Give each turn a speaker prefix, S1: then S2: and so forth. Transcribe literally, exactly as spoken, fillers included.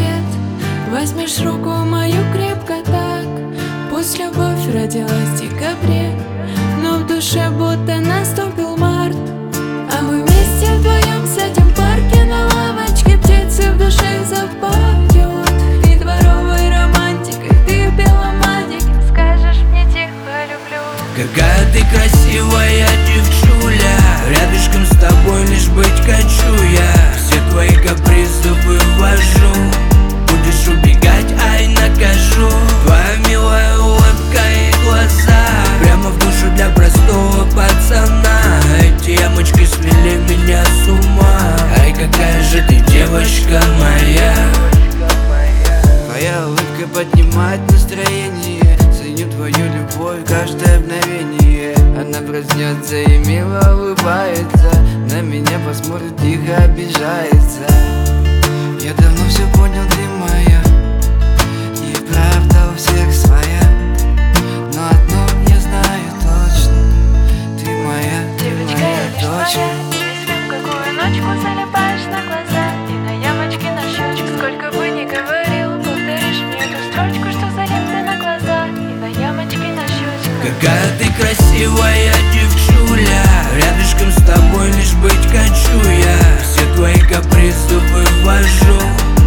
S1: рассвет, возьмешь руку мою крепко так. Пусть любовь родилась в декабре, но в душе будто наступил март. А мы вместе вдвоем сидим в парке на лавочке, птицы в душе запоют. Ты дворовой романтикой, ты в белом мантике, скажешь мне тихо люблю.
S2: Какая ты красивая девчуля, рядышком с тобой лишь быть хочу я. Все твои капризы вывожу, будешь убегать, ай накажу. Твоя милая улыбка и глаза прямо в душу для простого пацана. Эти ямочки свели меня с ума. Ай, какая же ты девочка моя.
S3: Твоя улыбка поднимает настроение, ценю твою любовь каждое мгновение. Она проснется и мило улыбается, на меня посмотрит, тихо обижается. Я давно все понял, ты моя, и правда у всех своя, но одно я знаю точно: ты моя, ты
S1: Девочка,
S3: моя
S1: я лишь
S3: дочь.
S1: твоя, если в какую ночку залипаешь на глаза и на ямочке на щечке. Сколько бы ни говорил, повторишь мне эту строчку, что залип ты на глаза и на ямочке на щечке.
S2: Какая ты красивая девчуля, рядышком с тобой лишь быть хочу я. Все твои капризы вывожу,